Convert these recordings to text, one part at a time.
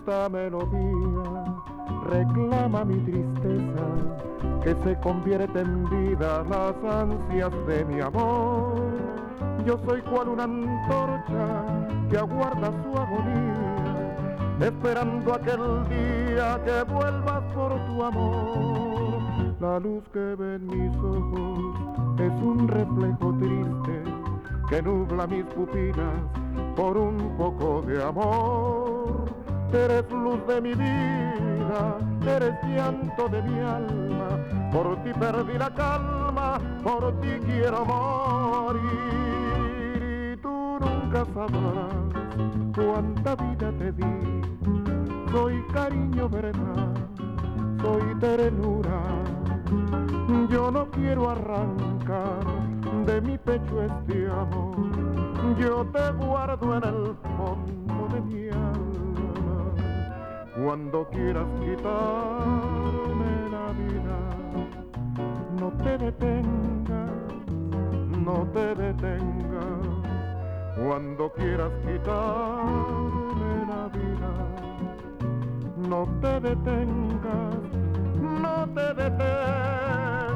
esta melodía reclama mi tristeza, que se convierte en vida las ansias de mi amor. Yo soy cual una antorcha que aguarda su agonía, esperando aquel día que vuelvas por tu amor. La luz que ve en mis ojos es un reflejo triste que nubla mis pupilas por un poco de amor. Eres luz de mi vida, eres llanto de mi alma, por ti perdí la calma, por ti quiero morir. Y tú nunca sabrás cuánta vida te di, soy cariño, verdad, soy ternura. Yo no quiero arrancar de mi pecho este amor, yo te guardo en el fondo de mi alma. Cuando quieras quitarme la vida, no te detengas, no te detengas. Cuando quieras quitarme la vida, no te detengas, no te detengas.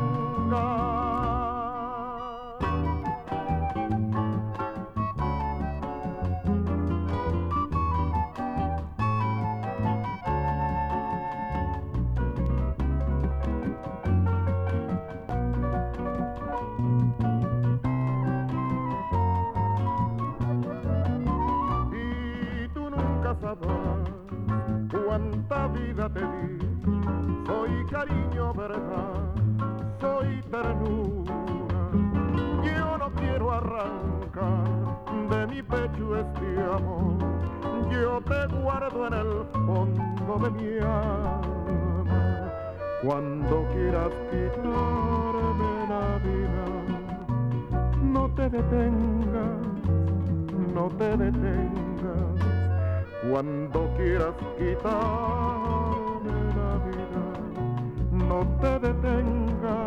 Y tú nunca sabrás cuánta vida te di, soy cariño, verdad, soy ternura. Yo no quiero arrancar de mi pecho este amor, yo te guardo en el fondo de mi alma. Cuando quieras quitarme la vida, no te detengas, no te detengas. Cuando quieras quitarme la vida, no te detengas,